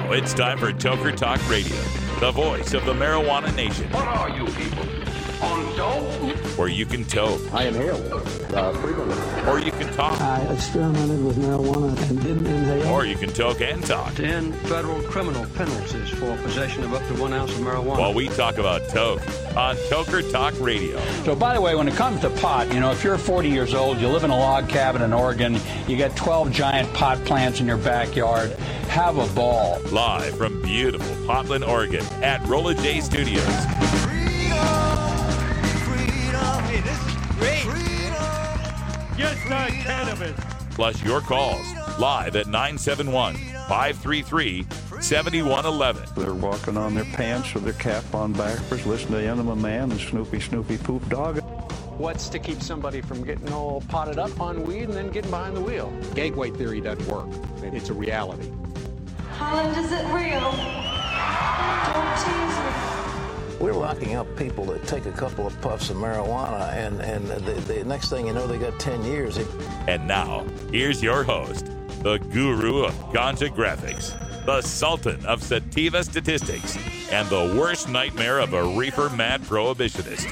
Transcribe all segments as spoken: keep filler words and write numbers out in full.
Now it's time for Toker Talk Radio, the voice of the marijuana nation. What are you people? On dope? Where you can toke. I inhale uh, frequently. Or you can talk. I experimented with marijuana and didn't inhale. Or you can toke and talk. ten federal criminal penalties for possession of up to one ounce of marijuana. While we talk about toke on Toker Talk Radio. So, by the way, when it comes to pot, you know, if you're forty years old, you live in a log cabin in Oregon, you got twelve giant pot plants in your backyard, have a ball. Live from beautiful Portland, Oregon at Rolla J Studios. Hey, this is great. Just not cannabis. Plus your calls live at nine seven one, five three three, seven one one one. They're walking on their pants with their cap on backwards, listening to Enema Man and Snoopy Snoopy Poop Dog. What's to keep somebody from getting all potted up on weed and then getting behind the wheel? Gateway theory doesn't work. It's a reality. Holland, is it real? Don't tease me. We're locking up people that take a couple of puffs of marijuana, and, and the, the next thing you know, they got ten years. And now, here's your host, the guru of ganja graphics, the sultan of sativa statistics, and the worst nightmare of a reefer mad prohibitionist.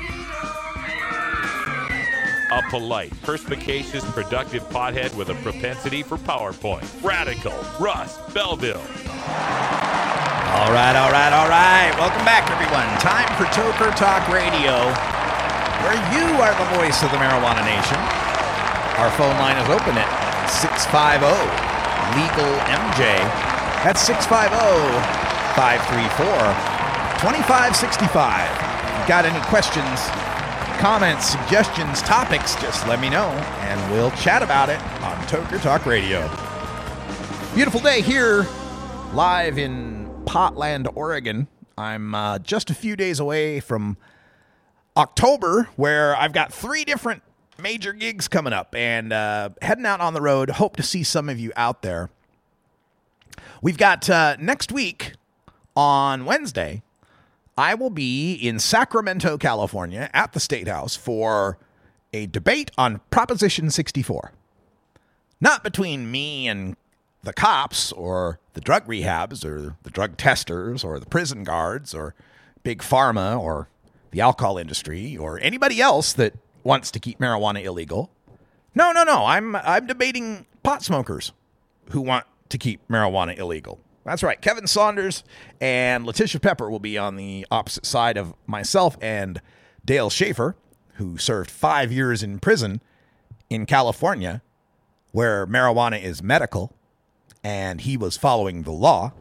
A polite, perspicacious, productive pothead with a propensity for PowerPoint. Radical Russ Belville. All right, all right, all right. Welcome back, everyone. Time for Toker Talk Radio, where you are the voice of the marijuana nation. Our phone line is open at six five zero, legal M J. That's six five zero, five three four, two five six five. If you've got any questions, comments, suggestions, topics, just let me know, and we'll chat about it on Toker Talk Radio. Beautiful day here, live in Portland, Oregon. I'm uh, just a few days away from October, where I've got three different major gigs coming up, and uh, heading out on the road. Hope to see some of you out there. We've got uh, next week on Wednesday, I will be in Sacramento, California at the State House for a debate on Proposition sixty-four. Not between me and the cops or the drug rehabs or the drug testers or the prison guards or big pharma or the alcohol industry or anybody else that wants to keep marijuana illegal. No, no, no. I'm I'm debating pot smokers who want to keep marijuana illegal. That's right. Kevin Saunders and Letitia Pepper will be on the opposite side of myself and Dale Schaefer, who served five years in prison in California, where marijuana is medical, and he was following the law.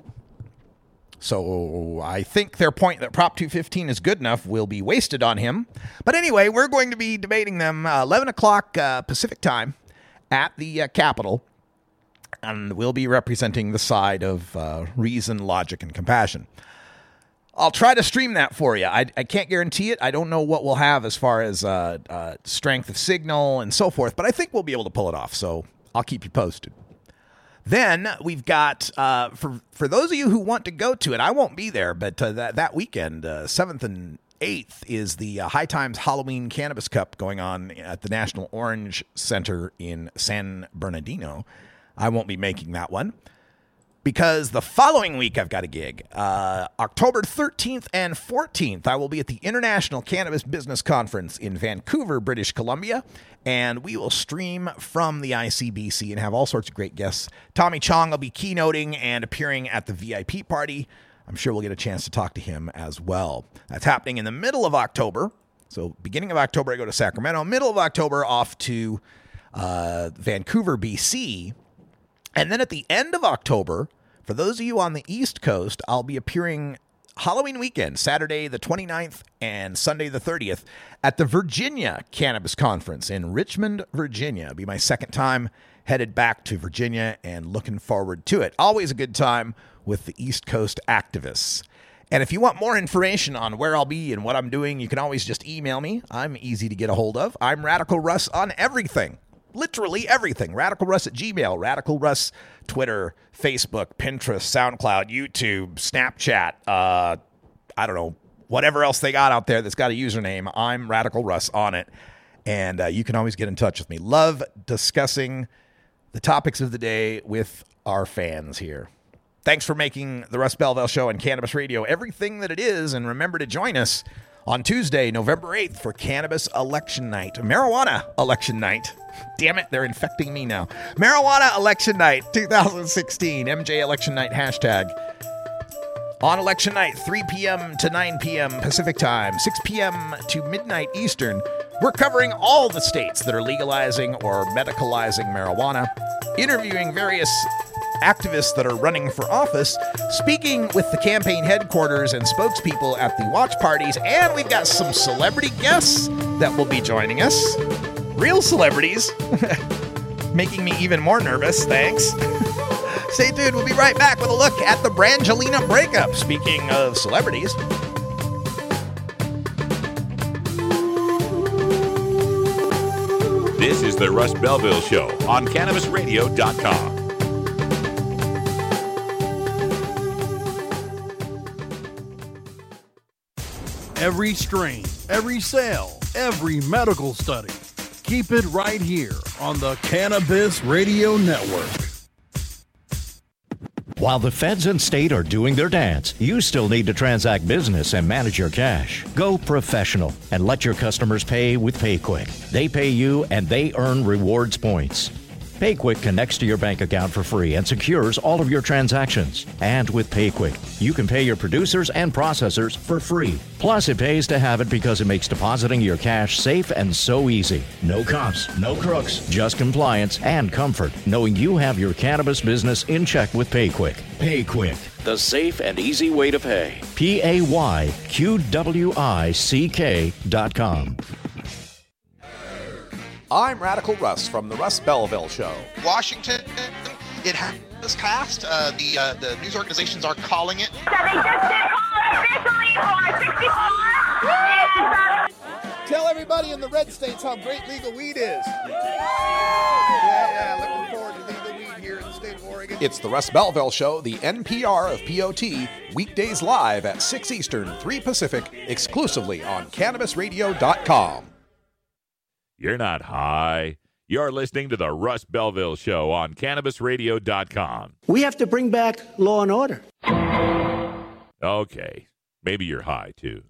So I think their point that Prop two fifteen is good enough will be wasted on him. But anyway, we're going to be debating them uh, eleven o'clock uh, Pacific time at the uh, Capitol. And we'll be representing the side of uh, reason, logic, and compassion. I'll try to stream that for you. I, I can't guarantee it. I don't know what we'll have as far as uh, uh, strength of signal and so forth, but I think we'll be able to pull it off, so I'll keep you posted. Then we've got, uh, for for those of you who want to go to it, I won't be there, but uh, that, that weekend, uh, seventh and eighth, is the uh, High Times Halloween Cannabis Cup going on at the National Orange Center in San Bernardino. I won't be making that one because the following week I've got a gig. Uh, October thirteenth and fourteenth, I will be at the International Cannabis Business Conference in Vancouver, British Columbia, and we will stream from the I C B C and have all sorts of great guests. Tommy Chong will be keynoting and appearing at the V I P party. I'm sure we'll get a chance to talk to him as well. That's happening in the middle of October. So beginning of October, I go to Sacramento. Middle of October, off to uh, Vancouver, B C, and then at the end of October, for those of you on the East Coast, I'll be appearing Halloween weekend, Saturday the twenty-ninth and Sunday the thirtieth, at the Virginia Cannabis Conference in Richmond, Virginia. It'll be my second time headed back to Virginia and looking forward to it. Always a good time with the East Coast activists. And if you want more information on where I'll be and what I'm doing, you can always just email me. I'm easy to get a hold of. I'm Radical Russ on everything. Literally everything. Radical Russ at Gmail, Radical Russ, Twitter, Facebook, Pinterest, SoundCloud, YouTube, Snapchat, uh, I don't know, whatever else they got out there that's got a username. I'm Radical Russ on it. And uh, you can always get in touch with me. Love discussing the topics of the day with our fans here. Thanks for making the Russ Belville Show and Cannabis Radio everything that it is. And remember to join us on Tuesday, November eighth for Cannabis Election Night. Marijuana Election Night. Damn it, they're infecting me now. Marijuana Election Night twenty sixteen. M J Election Night hashtag. On election night, three p.m. to nine p.m. Pacific Time, six p.m. to midnight Eastern, we're covering all the states that are legalizing or medicalizing marijuana, interviewing various activists that are running for office, speaking with the campaign headquarters and spokespeople at the watch parties, and we've got some celebrity guests that will be joining us. Real celebrities. Making me even more nervous, thanks. Stay tuned, we'll be right back with a look at the Brangelina breakup. Speaking of celebrities. This is the Russ Belville Show on Cannabis Radio dot com. Every strain, every sale, every medical study. Keep it right here on the Cannabis Radio Network. While the feds and state are doing their dance, you still need to transact business and manage your cash. Go professional and let your customers pay with PayQuick. They pay you and they earn rewards points. PayQuick connects to your bank account for free and secures all of your transactions. And with PayQuick, you can pay your producers and processors for free. Plus, it pays to have it because it makes depositing your cash safe and so easy. No cops, no crooks, just compliance and comfort, knowing you have your cannabis business in check with PayQuick. PayQuick, the safe and easy way to pay. P A Y Q W I C K dot com. I'm Radical Russ from the Russ Belville Show. Washington, it has passed. Uh, the uh, the news organizations are calling it. So they just did call officially for sixty-four. And, uh, Tell everybody in the red states how great legal weed is. Yeah, yeah, looking forward to legal weed here in the state of Oregon. It's the Russ Belville Show, the N P R of P O T, weekdays live at six Eastern, three Pacific, exclusively on Cannabis Radio dot com. You're not high. You're listening to the Russ Belville Show on Cannabis Radio dot com. We have to bring back law and order. Okay. Maybe you're high, too.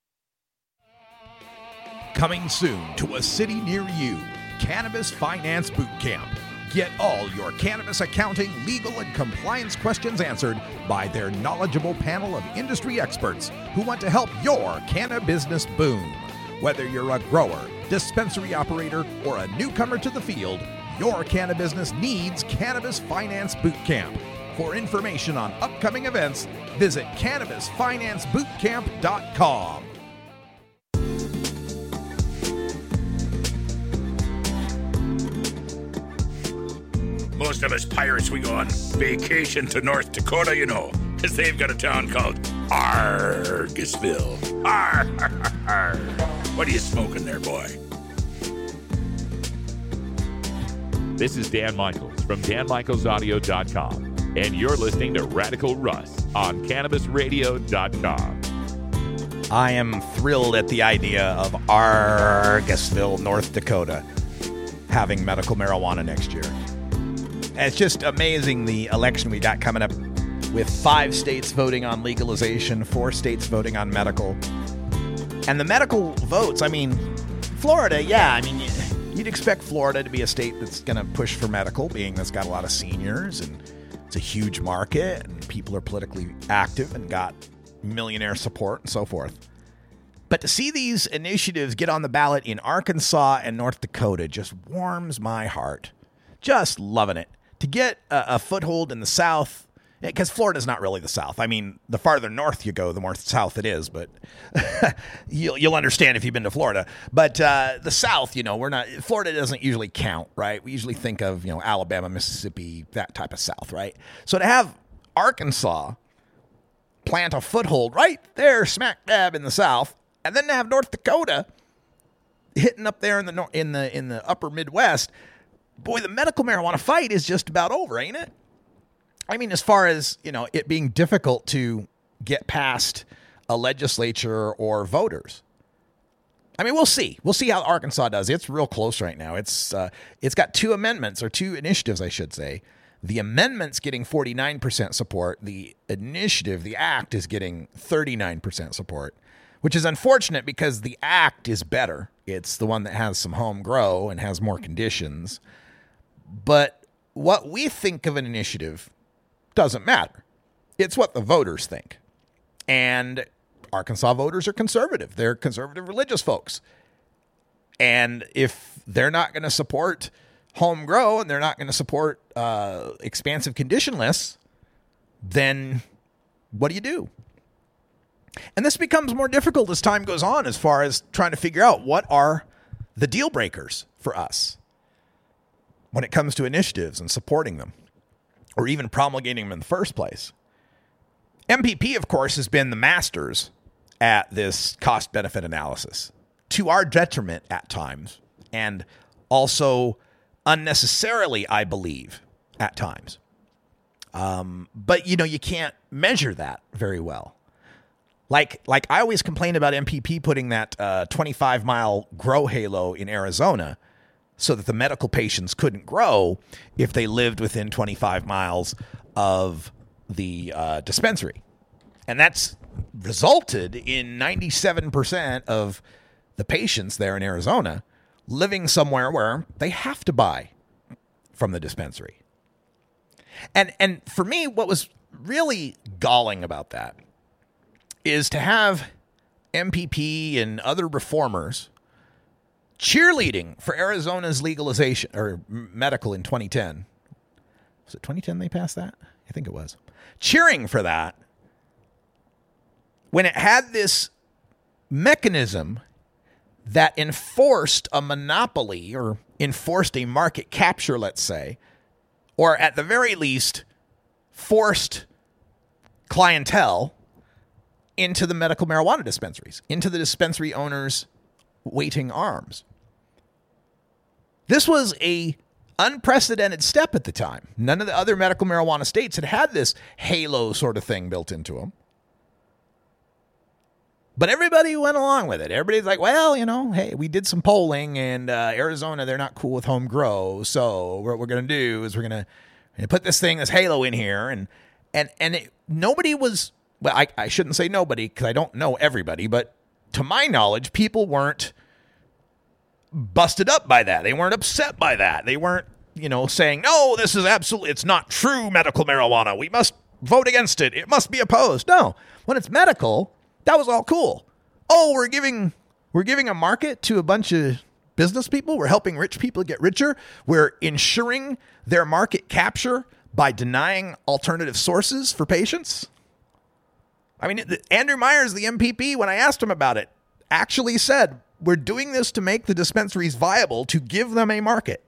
Coming soon to a city near you, Cannabis Finance Boot Camp. Get all your cannabis accounting, legal, and compliance questions answered by their knowledgeable panel of industry experts who want to help your cannabis business boom. Whether you're a grower, dispensary operator, or a newcomer to the field, your cannabis business needs Cannabis Finance Boot Camp. For information on upcoming events, visit Cannabis Finance Boot Camp dot com. Most of us pirates, we go on vacation to North Dakota, you know, because they've got a town called Argosville. Arr, arr, arr. What are you smoking there, boy? This is Dan Michaels from Dan Michaels Audio dot com, and you're listening to Radical Russ on Cannabis Radio dot com. I am thrilled at the idea of Argosville, North Dakota, having medical marijuana next year. It's just amazing, the election we got coming up with five states voting on legalization, four states voting on medical. And the medical votes, I mean, Florida, yeah, I mean, you'd expect Florida to be a state that's going to push for medical, being that's got a lot of seniors, and it's a huge market, and people are politically active and got millionaire support and so forth. But to see these initiatives get on the ballot in Arkansas and North Dakota just warms my heart. Just loving it. To get a, a foothold in the South, because Florida's not really the South. I mean, the farther north you go, the more south it is, but you'll, you'll understand if you've been to Florida. But uh, the South, you know, we're not, Florida doesn't usually count, right? We usually think of, you know, Alabama, Mississippi, that type of South, right? So to have Arkansas plant a foothold right there, smack dab in the South, and then to have North Dakota hitting up there in the in the in the upper Midwest, boy, the medical marijuana fight is just about over, ain't it? I mean, as far as, you know, it being difficult to get past a legislature or voters. I mean, we'll see. We'll see how Arkansas does. It's real close right now. It's uh, it's got two amendments, or two initiatives, I should say, The amendment's getting forty-nine percent support. The initiative, the act, is getting thirty-nine percent support, which is unfortunate because the act is better. It's the one that has some home grow and has more conditions. But what we think of an initiative doesn't matter. It's what the voters think. And Arkansas voters are conservative. They're conservative religious folks. And if they're not going to support home grow and they're not going to support uh, expansive condition lists, then what do you do? And this becomes more difficult as time goes on as far as trying to figure out what are the deal breakers for us when it comes to initiatives and supporting them or even promulgating them in the first place. M P P, of course, has been the masters at this cost-benefit analysis, to our detriment at times, and also unnecessarily, I believe, at times. Um, but, you know, you can't measure that very well. Like, like I always complain about M P P putting that uh, twenty-five mile grow halo in Arizona so that the medical patients couldn't grow if they lived within twenty-five miles of the uh, dispensary. And that's resulted in ninety-seven percent of the patients there in Arizona living somewhere where they have to buy from the dispensary. And and for me, what was really galling about that is to have M P P and other reformers cheerleading for Arizona's legalization or medical in twenty ten. Was it twenty ten they passed that? I think it was. Cheering for that when it had this mechanism that enforced a monopoly or enforced a market capture, let's say, or at the very least forced clientele into the medical marijuana dispensaries, into the dispensary owners' waiting arms. This was a unprecedented step at the time. None of the other medical marijuana states had had this halo sort of thing built into them. But everybody went along with it. Everybody's like, well, you know, hey, we did some polling, and uh, Arizona, they're not cool with home grow. So what we're going to do is we're going to put this thing, this halo in here. And and and it, nobody was, well, I, I shouldn't say nobody because I don't know everybody. But to my knowledge, people weren't busted up by that. They weren't upset by that. They weren't, you know, saying, no, this is absolutely, it's not true medical marijuana. We must vote against it. It must be opposed. No, when it's medical, that was all cool. Oh, we're giving we're giving a market to a bunch of business people. We're helping rich people get richer. We're ensuring their market capture by denying alternative sources for patients. I mean, Andrew Myers, the M P P, when I asked him about it, actually said, we're doing this to make the dispensaries viable, to give them a market.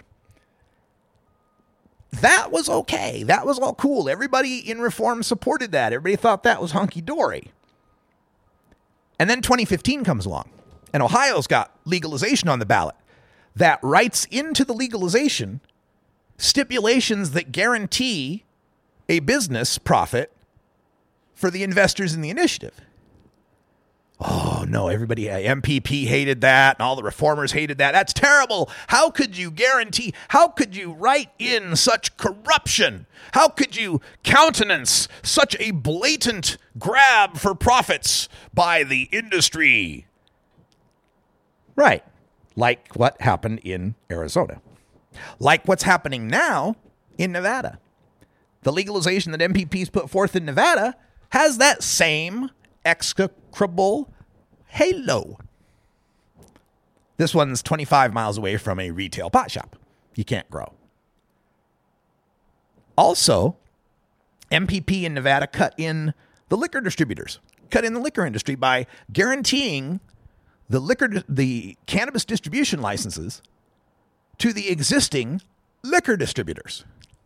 That was okay. That was all cool. Everybody in reform supported that. Everybody thought that was hunky-dory. And then twenty fifteen comes along, and Ohio's got legalization on the ballot that writes into the legalization stipulations that guarantee a business profit for the investors in the initiative. Oh, no, everybody, M P P hated that, and all the reformers hated that. That's terrible. How could you guarantee, how could you write in such corruption? How could you countenance such a blatant grab for profits by the industry? Right, like what happened in Arizona. Like what's happening now in Nevada. The legalization that M P Ps put forth in Nevada has that same execrable halo. This one's twenty-five miles away from a retail pot shop. You can't grow. Also, M P P in Nevada cut in the liquor distributors, cut in the liquor industry by guaranteeing the liquor, the cannabis distribution licenses to the existing liquor distributors.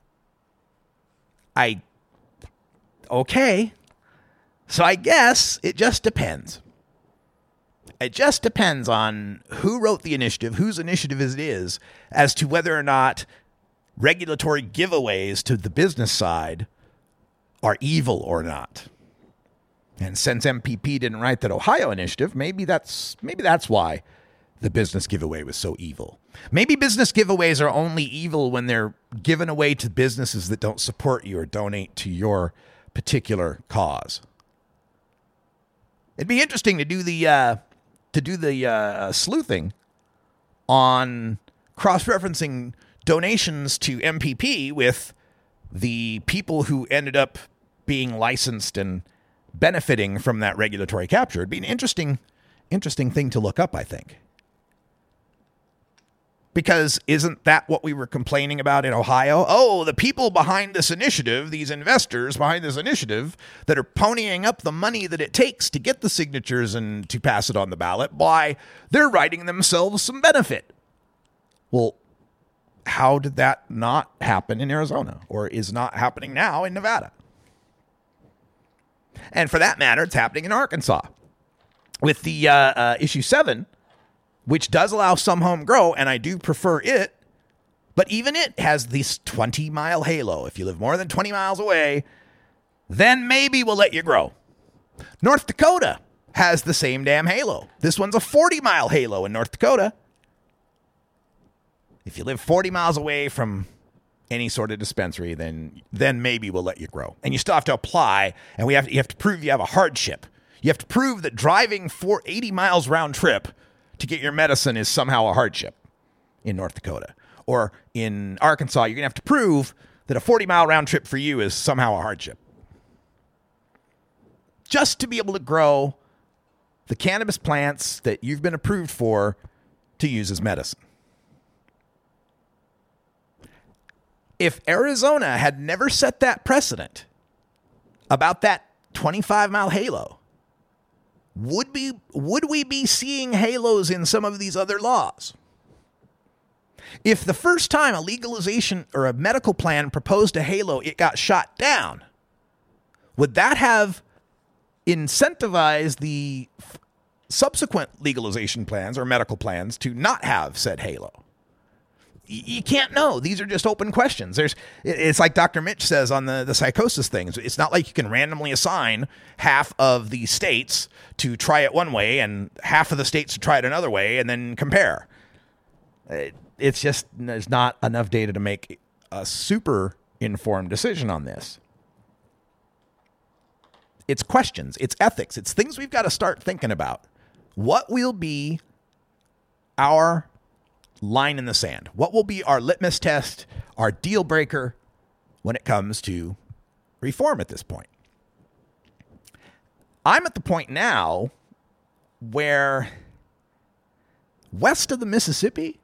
I, okay. So I guess it just depends. It just depends on who wrote the initiative, whose initiative it is, as to whether or not regulatory giveaways to the business side are evil or not. And since M P P didn't write that Ohio initiative, maybe that's maybe that's why the business giveaway was so evil. Maybe business giveaways are only evil when they're given away to businesses that don't support you or donate to your particular cause. It'd be interesting to do the uh, to do the uh, sleuthing on cross-referencing donations to M P P with the people who ended up being licensed and benefiting from that regulatory capture. It'd be an interesting, interesting thing to look up, I think. Because isn't that what we were complaining about in Ohio? Oh, the people behind this initiative, these investors behind this initiative that are ponying up the money that it takes to get the signatures and to pass it on the ballot, why, they're writing themselves some benefit. Well, how did that not happen in Arizona, or is not happening now in Nevada? And for that matter, it's happening in Arkansas with the uh, uh, issue seven, which does allow some home grow, and I do prefer it, but even it has this twenty-mile halo. If you live more than twenty miles away, then maybe we'll let you grow. North Dakota has the same damn halo. This one's a forty-mile halo in North Dakota. If you live forty miles away from any sort of dispensary, then then maybe we'll let you grow. And you still have to apply, and we have to, you have to prove you have a hardship. You have to prove that driving for eighty miles round trip to get your medicine is somehow a hardship in North Dakota. Or in Arkansas, you're going to have to prove that a forty-mile round trip for you is somehow a hardship. Just to be able to grow the cannabis plants that you've been approved for to use as medicine. If Arizona had never set that precedent about that twenty-five mile halo, would be would we be seeing halos in some of these other laws? If the first time a legalization or a medical plan proposed a halo, it got shot down, would that have incentivized the f- subsequent legalization plans or medical plans to not have said halo? You can't know. These are just open questions. There's, it's like Doctor Mitch says on the, the psychosis things. It's not like you can randomly assign half of the states to try it one way and half of the states to try it another way and then compare. It, it's just, there's not enough data to make a super informed decision on this. It's questions. It's ethics. It's things we've got to start thinking about. What will be our line in the sand? What will be our litmus test, our deal breaker when it comes to reform at this point? I'm at the point now where west of the Mississippi,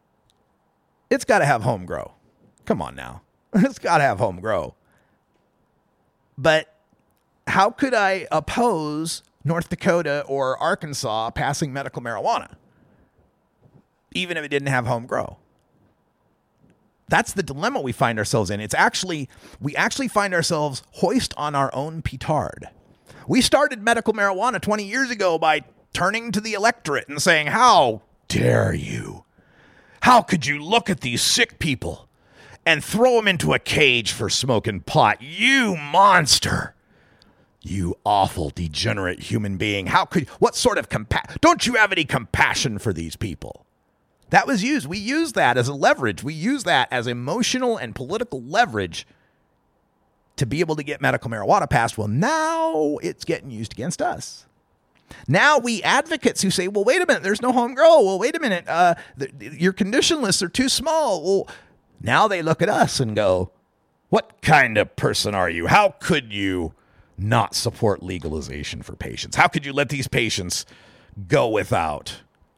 it's got to have home grow. Come on now. It's got to have home grow. But how could I oppose North Dakota or Arkansas passing medical marijuana, even if it didn't have home grow? That's the dilemma we find ourselves in. It's actually, we actually find ourselves hoist on our own petard. We started medical marijuana twenty years ago by turning to the electorate and saying, how dare you? How could you look at these sick people and throw them into a cage for smoking pot? You monster. You awful, degenerate human being. How could, what sort of compa- don't you have any compassion for these people? That was used. We used that as a leverage. We used that as emotional and political leverage to be able to get medical marijuana passed. Well, now it's getting used against us. Now we advocates who say, well, wait a minute, there's no home grow. Well, wait a minute, uh, the, your condition lists are too small. Well, now they look at us and go, what kind of person are you? How could you not support legalization for patients? How could you let these patients go without?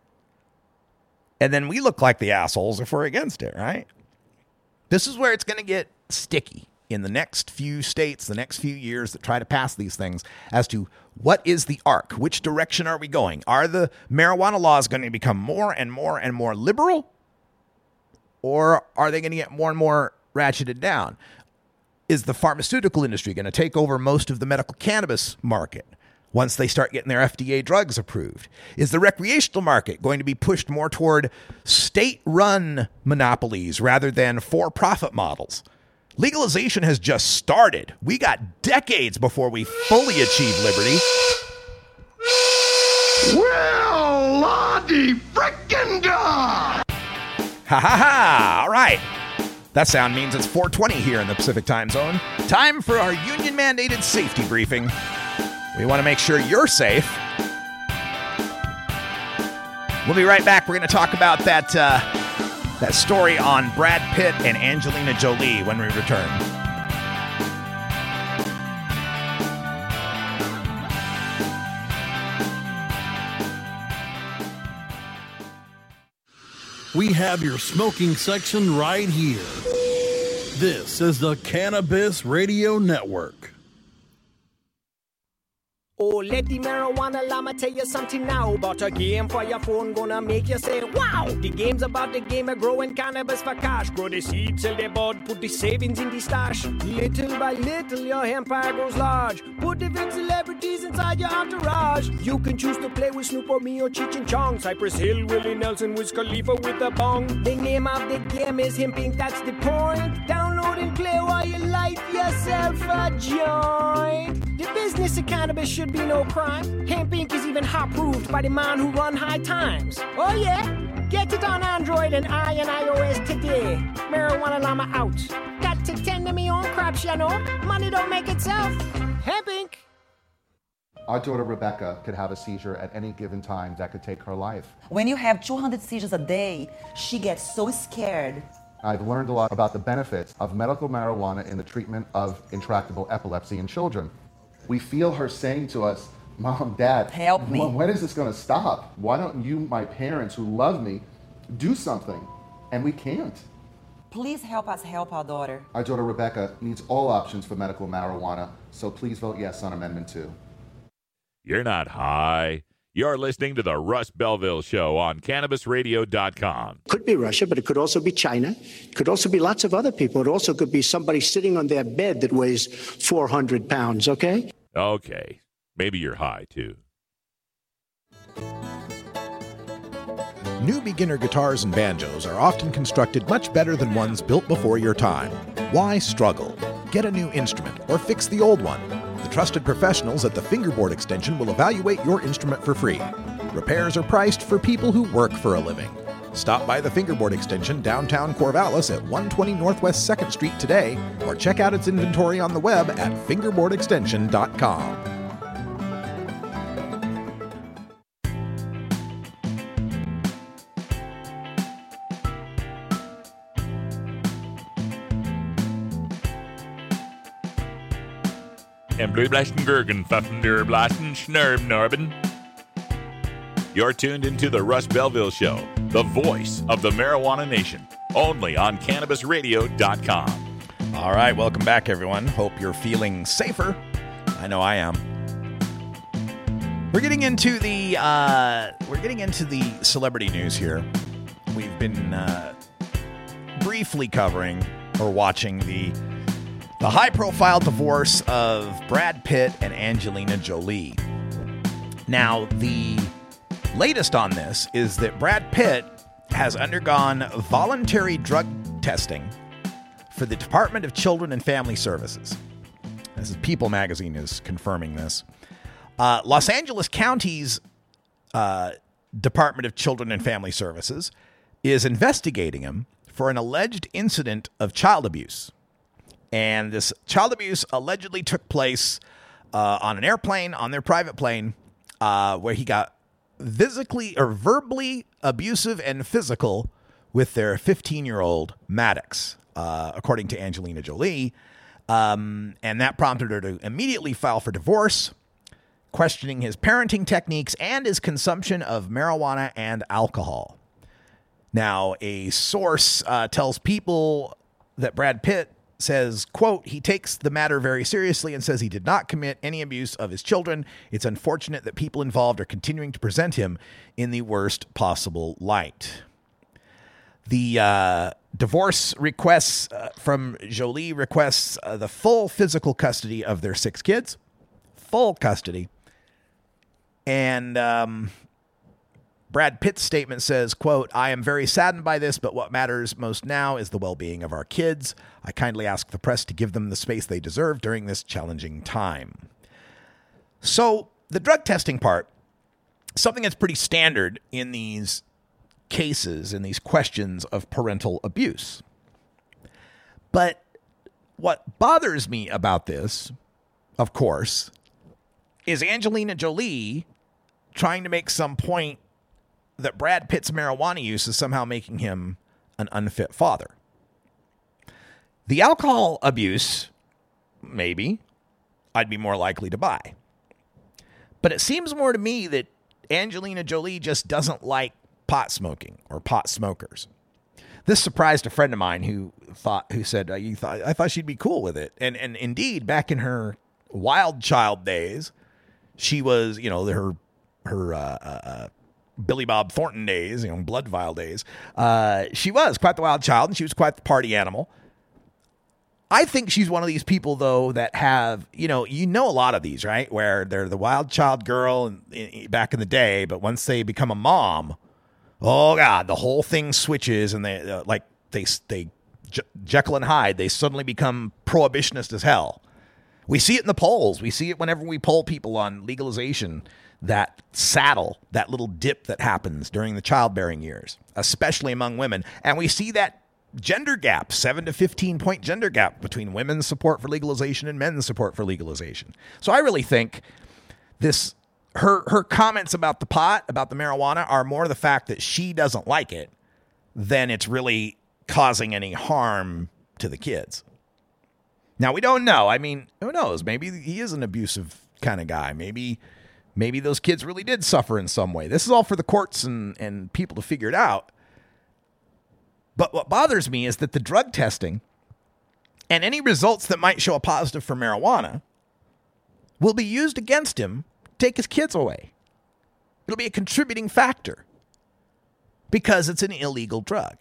And then we look like the assholes if we're against it, right? This is where it's going to get sticky in the next few states, the next few years that try to pass these things, as to what is the arc? Which direction are we going? Are the marijuana laws going to become more and more and more liberal? Or are they going to get more and more ratcheted down? Is the pharmaceutical industry going to take over most of the medical cannabis market once they start getting their F D A drugs approved? Is the recreational market going to be pushed more toward state-run monopolies rather than for-profit models? Legalization has just started. We got decades before we fully achieve liberty. Well, Lord Bloody frickin' God! Ha ha ha! All right. That sound means it's four twenty here in the Pacific Time Zone. Time for our union-mandated safety briefing. We want to make sure you're safe. We'll be right back. We're going to talk about that, uh, that story on Brad Pitt and Angelina Jolie when we return. We have your smoking section right here. This is the Cannabis Radio Network. Oh, let the marijuana llama tell you something now about a game for your phone gonna make you say, wow! The game's about the game of growing cannabis for cash. Grow the seed, sell the bud, put the savings in the stash. Little by little, your empire grows large. Put the big celebrities inside your entourage. You can choose to play with Snoop or me or Cheech and Chong. Cypress Hill, Willie Nelson, Wiz Khalifa with a bong. The name of the game is Hemp Incorporated, that's the point. Download and play while you light yourself a joint. The business of cannabis should be no crime. Hemp Incorporated is even hot-proofed by the man who run High Times. Oh yeah? Get it on Android and I and iOS today. Marijuana Llama out. Got to tend to me own crops, you know. Money don't make itself. Hemp Incorporated. Our daughter Rebecca could have a seizure at any given time that could take her life. When you have two hundred seizures a day, she gets so scared. I've learned a lot about the benefits of medical marijuana in the treatment of intractable epilepsy in children. We feel her saying to us, Mom, Dad, help me. When is this going to stop? Why don't you, my parents who love me, do something? And we can't. Please help us help our daughter. Our daughter Rebecca needs all options for medical marijuana, so please vote yes on Amendment two. You're not high. You're listening to the Russ Belville Show on Cannabis Radio dot com. Could be Russia, but it could also be China. It could also be lots of other people. It also could be somebody sitting on their bed that weighs four hundred pounds, okay? Okay. Maybe you're high, too. New beginner guitars and banjos are often constructed much better than ones built before your time. Why struggle? Get a new instrument or fix the old one. The trusted professionals at the Fingerboard Extension will evaluate your instrument for free. Repairs are priced for people who work for a living. Stop by the Fingerboard Extension downtown Corvallis at one twenty Northwest second Street today, or check out its inventory on the web at fingerboard extension dot com. And Blue Blasten Gergen, Pfaffen der Blasten, Schnurb Norben. You're tuned into the Russ Belville Show, the voice of the marijuana nation, only on Cannabis Radio dot com. All right, welcome back, everyone. Hope you're feeling safer. I know I am. We're getting into the uh, we're getting into the celebrity news here. We've been uh, briefly covering or watching the the high-profile divorce of Brad Pitt and Angelina Jolie. Now, the latest on this is that Brad Pitt has undergone voluntary drug testing for the Department of Children and Family Services. This is People magazine is confirming this. Uh, Los Angeles County's uh, Department of Children and Family Services is investigating him for an alleged incident of child abuse. And this child abuse allegedly took place uh, on an airplane, on their private plane, uh, where he got physically or verbally abusive and physical with their fifteen-year-old Maddox, uh, according to Angelina Jolie. Um, and that prompted her to immediately file for divorce, questioning his parenting techniques and his consumption of marijuana and alcohol. Now, a source uh, tells People that Brad Pitt says, quote, he takes the matter very seriously and says he did not commit any abuse of his children. It's unfortunate that people involved are continuing to present him in the worst possible light. The uh, divorce requests uh, from Jolie requests uh, the full physical custody of their six kids. Full custody. And um, Brad Pitt's statement says, quote, I am very saddened by this, but what matters most now is the well-being of our kids. I kindly ask the press to give them the space they deserve during this challenging time. So the drug testing part something that's pretty standard in these cases, in these questions of parental abuse. But what bothers me about this, of course, is Angelina Jolie trying to make some point that Brad Pitt's marijuana use is somehow making him an unfit father. The alcohol abuse, maybe, I'd be more likely to buy. But it seems more to me that Angelina Jolie just doesn't like pot smoking or pot smokers. This surprised a friend of mine who thought, who said, uh, "You thought I thought she'd be cool with it." And and indeed, back in her Wild Child days, she was, you know, her her uh, uh, Billy Bob Thornton days, you know, Blood Vial days. Uh, she was quite the wild child, and she was quite the party animal. I think she's one of these people, though, that have, you know, you know a lot of these, right? Where they're the wild child girl in, in, back in the day, but once they become a mom, oh God, the whole thing switches, and they uh, like they they Je- Jekyll and Hyde. They suddenly become prohibitionist as hell. We see it in the polls. We see it whenever we poll people on legalization. That saddle, that little dip that happens during the childbearing years, especially among women, and we see that gender gap, seven to fifteen point gender gap between women's support for legalization and men's support for legalization. So I really think this, her, her comments about the pot, about the marijuana, are more the fact that she doesn't like it than it's really causing any harm to the kids. Now, we don't know. I mean, who knows? Maybe he is an abusive kind of guy. Maybe, maybe those kids really did suffer in some way. This is all for the courts and, and people to figure it out. But what bothers me is that the drug testing and any results that might show a positive for marijuana will be used against him to take his kids away. It'll be a contributing factor because it's an illegal drug.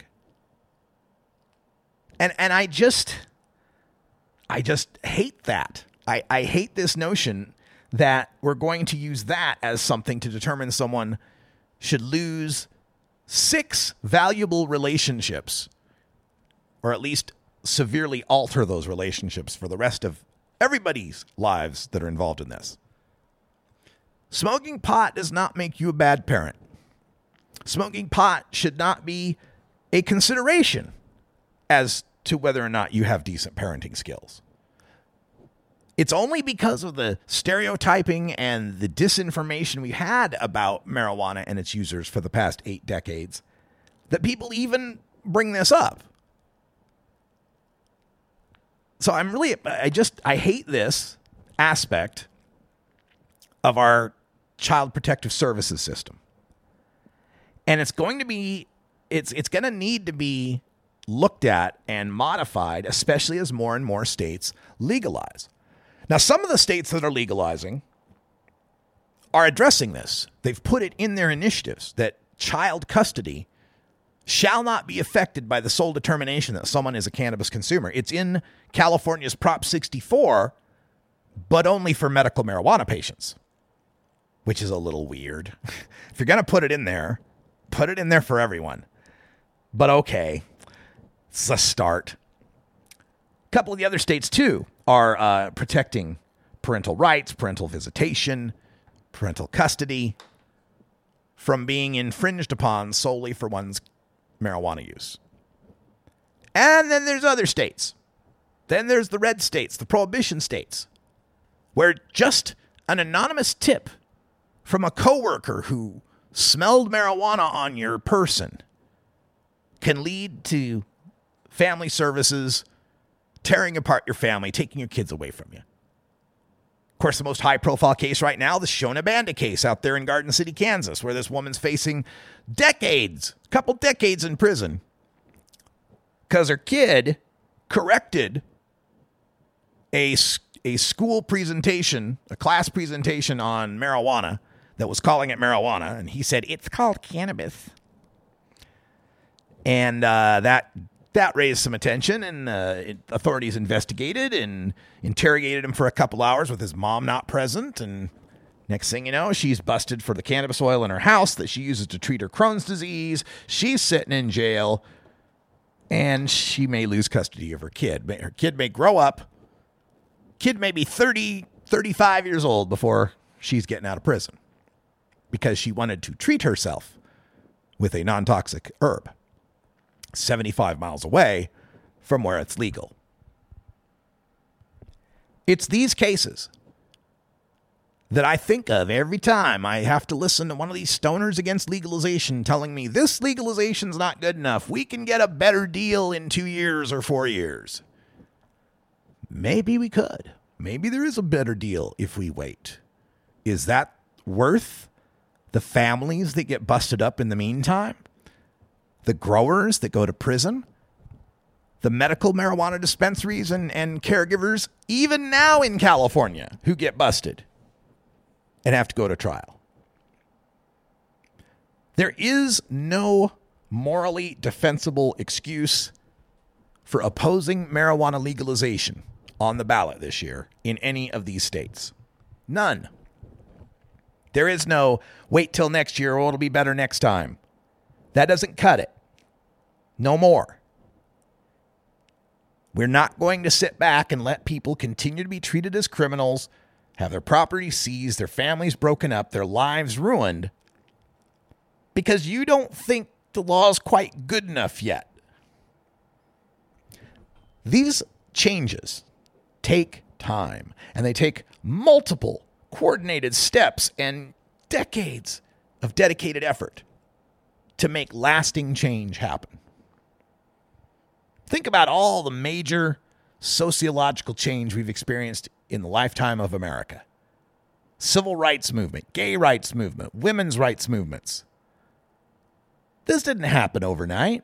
And and I just I just hate that. I, I hate this notion that we're going to use that as something to determine someone should lose six valuable relationships, or at least severely alter those relationships for the rest of everybody's lives that are involved in this. Smoking pot does not make you a bad parent. Smoking pot should not be a consideration as to whether or not you have decent parenting skills. It's only because of the stereotyping and the disinformation we've had about marijuana and its users for the past eight decades that people even bring this up. So I'm really, I just, I hate this aspect of our child protective services system. And it's going to be, it's, it's going to need to be looked at and modified, especially as more and more states legalize. Now, some of the states that are legalizing are addressing this. They've put it in their initiatives that child custody shall not be affected by the sole determination that someone is a cannabis consumer. It's in California's Prop sixty-four, but only for medical marijuana patients, which is a little weird. If you're going to put it in there, put it in there for everyone. But okay, it's a start. A couple of the other states, too, are uh, protecting parental rights, parental visitation, parental custody from being infringed upon solely for one's marijuana use. And then there's other states. Then there's the red states, the prohibition states, where just an anonymous tip from a coworker who smelled marijuana on your person can lead to family services tearing apart your family, taking your kids away from you. Of course, the most high-profile case right now, the Shona Banda case out there in Garden City, Kansas, where this woman's facing decades, a couple decades in prison because her kid corrected a, a school presentation, a class presentation on marijuana that was calling it marijuana, and he said, it's called cannabis. And uh, that... That raised some attention, and uh, authorities investigated and interrogated him for a couple hours with his mom not present. And next thing you know, she's busted for the cannabis oil in her house that she uses to treat her Crohn's disease. She's sitting in jail, and she may lose custody of her kid. Her kid may grow up. Kid may be thirty, thirty-five years old before she's getting out of prison. because she wanted to treat herself with a non-toxic herb seventy-five miles away from where it's legal. It's these cases that I think of every time I have to listen to one of these stoners against legalization telling me this legalization's not good enough. We can get a better deal in two years or four years. Maybe we could. Maybe there is a better deal if we wait. Is that worth the families that get busted up in the meantime? The growers that go to prison? The medical marijuana dispensaries and, and caregivers, even now in California, who get busted and have to go to trial. There is no morally defensible excuse for opposing marijuana legalization on the ballot this year in any of these states. None. There is no wait till next year or it'll be better next time. That doesn't cut it. No more. We're not going to sit back and let people continue to be treated as criminals, have their property seized, their families broken up, their lives ruined, because you don't think the law is quite good enough yet. These changes take time, and they take multiple coordinated steps and decades of dedicated effort to make lasting change happen. Think about all the major sociological change we've experienced in the lifetime of America. Civil rights movement, gay rights movement, women's rights movements. This didn't happen overnight.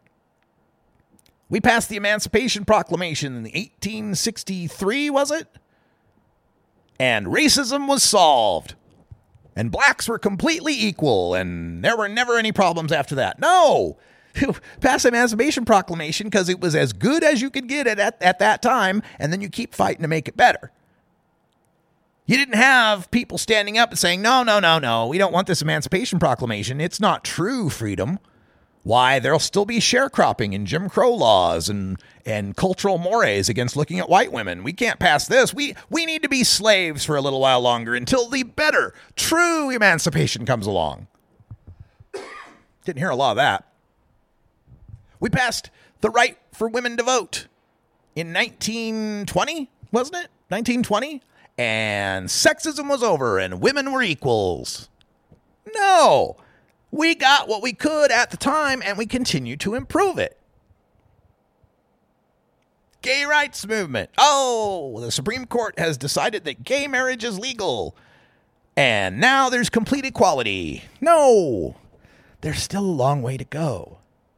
We passed the Emancipation Proclamation in eighteen sixty-three, was it? And racism was solved. And blacks were completely equal, and there were never any problems after that. No! Pass the Emancipation Proclamation because it was as good as you could get it at, at that time, and then you keep fighting to make it better. You didn't have people standing up and saying, no, no, no, no, we don't want this Emancipation Proclamation. It's not true freedom. Why, there'll still be sharecropping and Jim Crow laws and, and cultural mores against looking at white women. We can't pass this. We, we need to be slaves for a little while longer until the better, true emancipation comes along. Didn't hear a lot of that. We passed the right for women to vote in nineteen twenty, wasn't it? nineteen twenty? And sexism was over and women were equals. No. We got what we could at the time and we continue to improve it. Gay rights movement. Oh, the Supreme Court has decided that gay marriage is legal. And now there's complete equality. No. There's still a long way to go.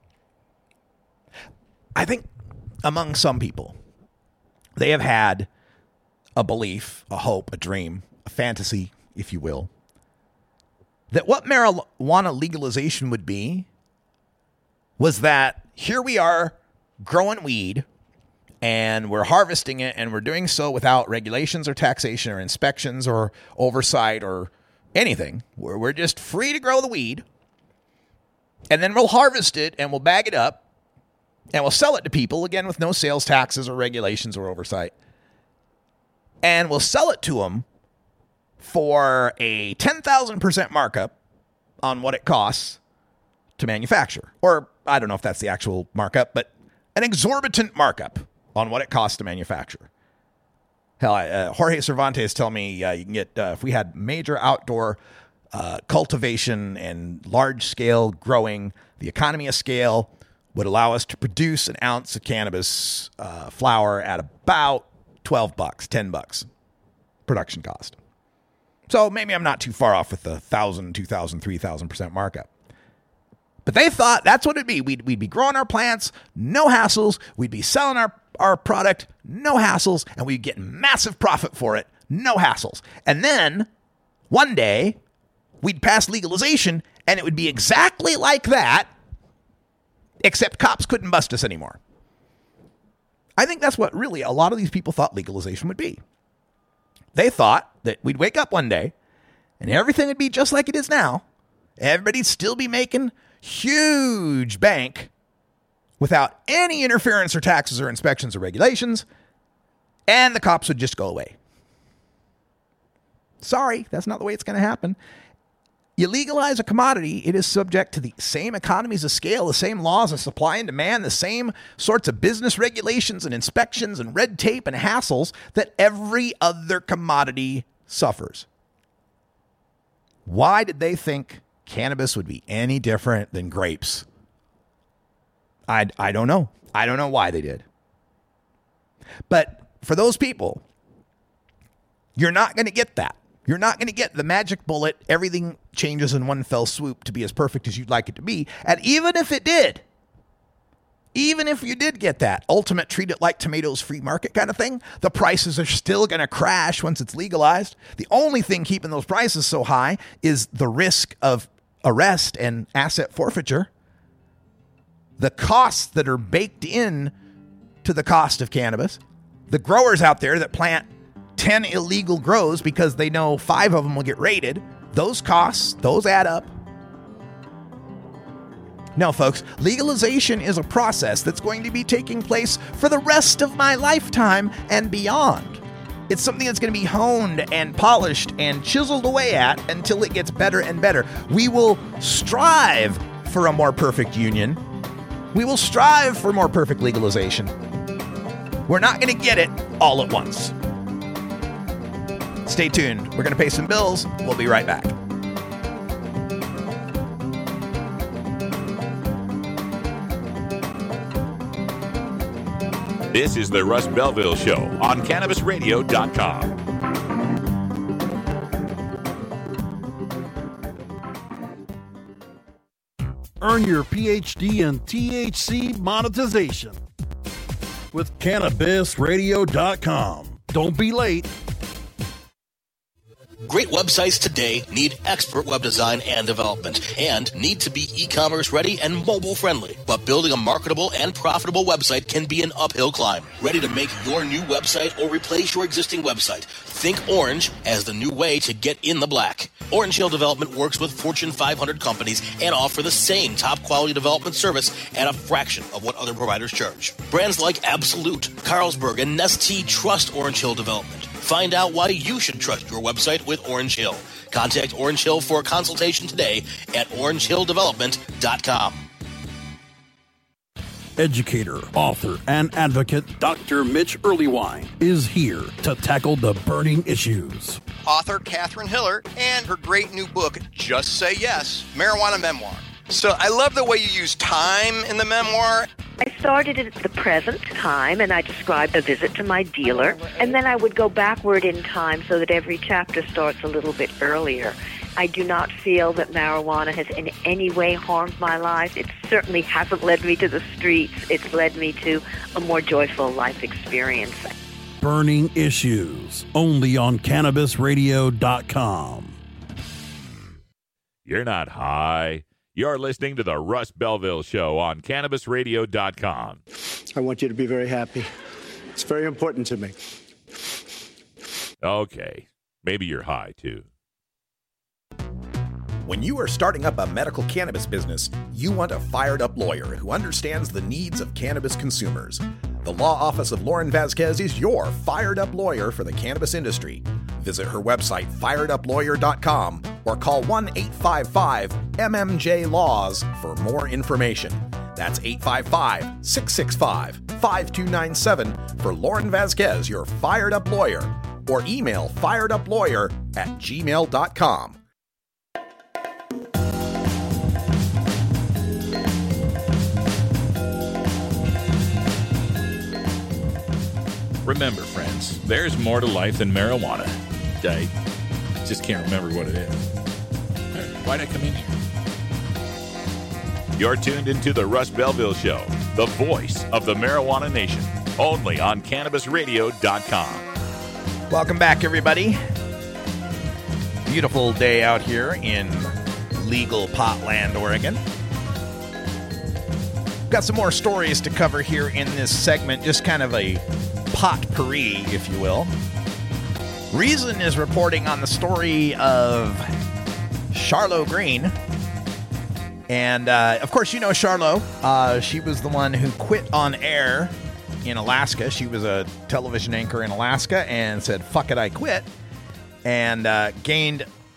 I think among some people, they have had a belief, a hope, a dream, a fantasy, if you will, that what marijuana legalization would be was that here we are growing weed and we're harvesting it and we're doing so without regulations or taxation or inspections or oversight or anything. We're, we're just free to grow the weed and then we'll harvest it and we'll bag it up. And we'll sell it to people, again, with no sales taxes or regulations or oversight. And we'll sell it to them for a ten thousand percent markup on what it costs to manufacture. Or I don't know if that's the actual markup, but an exorbitant markup on what it costs to manufacture. Hell, I, uh, Jorge Cervantes tell me uh, you can get, uh, if we had major outdoor uh, cultivation and large-scale growing, the economy of scale would allow us to produce an ounce of cannabis uh, flower at about twelve bucks, ten bucks production cost. So maybe I'm not too far off with the one thousand, two thousand, three thousand percent markup. But they thought that's what it'd be. We'd, we'd be growing our plants, no hassles. We'd be selling our, our product, no hassles. And we'd get massive profit for it, no hassles. And then one day we'd pass legalization and it would be exactly like that, except cops couldn't bust us anymore. I think that's what really a lot of these people thought legalization would be. They thought that we'd wake up one day and everything would be just like it is now. Everybody'd still be making huge bank without any interference or taxes or inspections or regulations, and the cops would just go away. Sorry, that's not the way it's going to happen. You legalize a commodity, it is subject to the same economies of scale, the same laws of supply and demand, the same sorts of business regulations and inspections and red tape and hassles that every other commodity suffers. Why did they think cannabis would be any different than grapes? I, I don't know. I don't know why they did. But for those people, you're not going to get that. You're not going to get the magic bullet, everything changes in one fell swoop to be as perfect as you'd like it to be. And even if it did, even if you did get that ultimate treat it like tomatoes free market kind of thing, the prices are still going to crash once it's legalized. The only thing keeping those prices so high is the risk of arrest and asset forfeiture. The costs that are baked in to the cost of cannabis. The growers out there that plant ten illegal grows because they know five of them will get raided. Those costs, those add up. No, folks, legalization is a process that's going to be taking place for the rest of my lifetime and beyond. It's something that's going to be honed and polished and chiseled away at until it gets better and better. We will strive for a more perfect union. We will strive for more perfect legalization. We're not going to get it all at once. Stay tuned. We're going to pay some bills. We'll be right back. This is the Russ Belville Show on Cannabis Radio dot com. Earn your P H D in T H C monetization with Cannabis Radio dot com. Don't be late. Great websites today need expert web design and development and need to be e-commerce ready and mobile friendly. But building a marketable and profitable website can be an uphill climb. Ready to make your new website or replace your existing website? Think Orange as the new way to get in the black. Orange Hill Development works with Fortune five hundred companies and offer the same top quality development service at a fraction of what other providers charge. Brands like Absolute, Carlsberg, and Nestea trust Orange Hill Development. Find out why you should trust your website with Orange Hill. Contact Orange Hill for a consultation today at orange hill development dot com. Educator, author, and advocate Doctor Mitch Earlywine is here to tackle the burning issues. Author Catherine Hiller and her great new book, Just Say Yes, Marijuana Memoir. So I love the way you use time in the memoir. I started at the present time, and I described a visit to my dealer, and then I would go backward in time so that every chapter starts a little bit earlier. I do not feel that marijuana has in any way harmed my life. It certainly hasn't led me to the streets. It's led me to a more joyful life experience. Burning Issues, only on Cannabis Radio dot com. You're not high. You're listening to the Russ Belville Show on Cannabis Radio dot com. I want you to be very happy. It's very important to me. Okay. Maybe you're high, too. When you are starting up a medical cannabis business, you want a fired-up lawyer who understands the needs of cannabis consumers. The law office of Lauren Vasquez is your fired-up lawyer for the cannabis industry. Visit her website, fired up lawyer dot com, or call one eight five five M M J Laws for more information. That's eight five five, six six five, five two nine seven for Lauren Vasquez, your fired-up lawyer, or email fireduplawyer at gmail dot com. Remember, friends, there's more to life than marijuana. I just can't remember what it is. Why'd I come in here? You're tuned into the Russ Belville Show, the voice of the marijuana nation, only on Cannabis Radio dot com. Welcome back, everybody. Beautiful day out here in legal Potland, Oregon. Got some more stories to cover here in this segment, just kind of a potpourri, if you will. Reason is reporting on the story of Charlo Green. And, uh, of course, you know Charlo. Uh, she was the one who quit on air in Alaska. She was a television anchor in Alaska and said, fuck it, I quit. And uh, gained